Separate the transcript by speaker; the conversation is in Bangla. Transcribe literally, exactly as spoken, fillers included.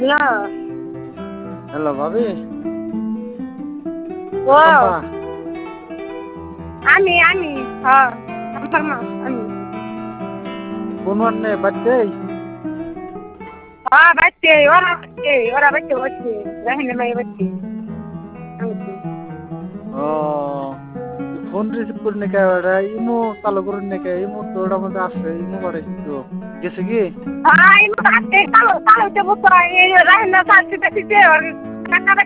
Speaker 1: হ্যালো
Speaker 2: হ্যালো ভাবি
Speaker 1: ও
Speaker 2: চম্পা
Speaker 1: আমি আমি হ্যাঁ আমার মা আমি
Speaker 2: কোন আন্নে বাচ্চে
Speaker 1: হ্যাঁ বাচ্চে ওরা বাচ্চে ওরা বাচ্চে বাচ্চে রাহিনা মাই বাচ্চে
Speaker 2: ও ফোন রিসিভ করে নাকি ওরা ইমো চালু করে নাকি ইমো তো ওটার মধ্যে আছে ইমো করে তো গেছে কি
Speaker 1: হ্যাঁ ইমো বাচ্চে কালো কালো তে বুঝতো রাহিনা সাথে সাথে